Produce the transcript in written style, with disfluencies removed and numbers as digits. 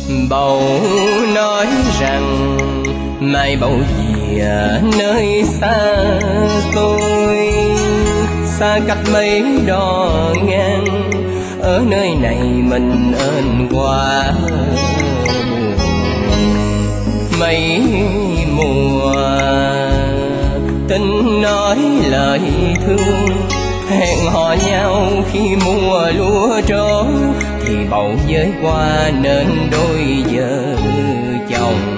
Bầu nói rằng mai bầu về nơi xa tôi, xa cách mấy đò ngang, ở nơi này mình ên qua buồn. Mấy mùa tình nói lời thương, hẹn hò nhau khi mùa lúa trổ, thì bầu giới qua nên đôi vợ chồng.